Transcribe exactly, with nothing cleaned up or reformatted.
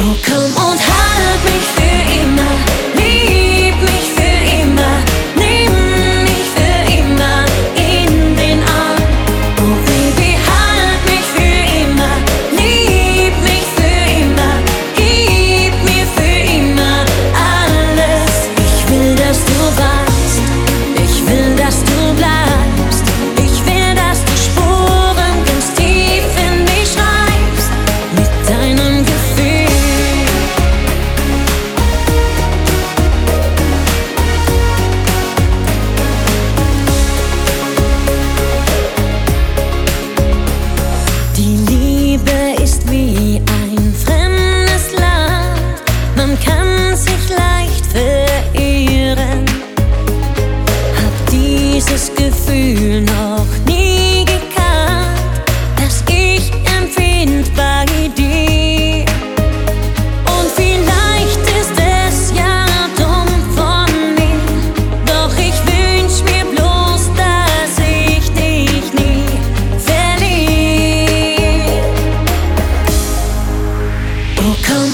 Oh, komm und halt mich für immer, lieb mich für immer, nimm mich für immer in den Arm. Oh Baby, halt mich für immer, lieb mich für immer, gib mir für immer alles. Ich will, dass du weißt, ich will, dass du bleibst, ich will, dass du Spuren ganz tief in mich schreibst, mit deinem Gefühl. Die Liebe ist wie ein fremdes Land, man kann sich leicht verirren. Hab dieses Gefühl noch nie gekannt, das ich empfind bei dir. Und vielleicht ist es ja dumm von mir, doch ich wünsch mir bloß, dass ich dich nie verliere. Oh, komm